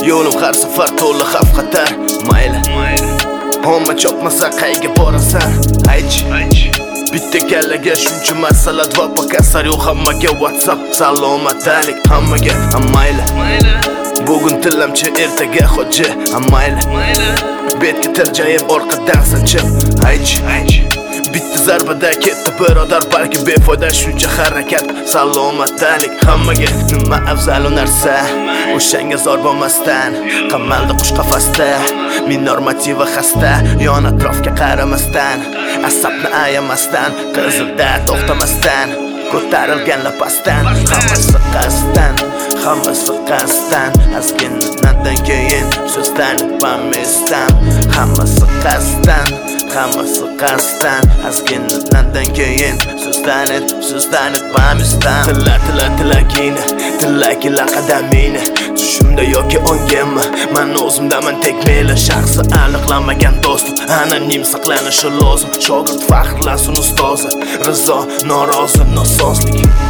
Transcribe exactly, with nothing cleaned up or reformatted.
yo'lim har safar to'la xavf xatar. Mayli Homma chopmasa qayga borasan? Aychi bitta kallaga shuncha masalat va pakasar yo'q hammaga WhatsApp salomatalik hammaga. Mayli bugun tilamchi ertaga xo'ja. Mayli betga tirjayib orqadan sanchib. Aychi bitta zarbada ketdi birodar, balki befoyda shuncha harakat salomatalik hammaga. Nima afzal narsa o'shanga zor bo'lmasdan, qamaldi qush qafasda, men normativa xasta, yon atrofga qaramasdan, asabni ayamasdan, qizilda to'xtamasdan, ko'tarilgan lapasdan, hammasi qasdan, hammasi qasdan, azgindan keyin so'zdan bamisdan, hammasi qasdan, hammasi qasdan, azgindan keyin so'zdan so'zdan bamisdan. Tilla tilla tilakini, tilakila qadamini, tushimda yoki o'ngimmi, men o'zimdaman tekmeli, shaxsi aniqlanmagan do'stim, anonim saqlanishi lozim. Shogird faxrlansin ustozi, rizo norozi nosozlik.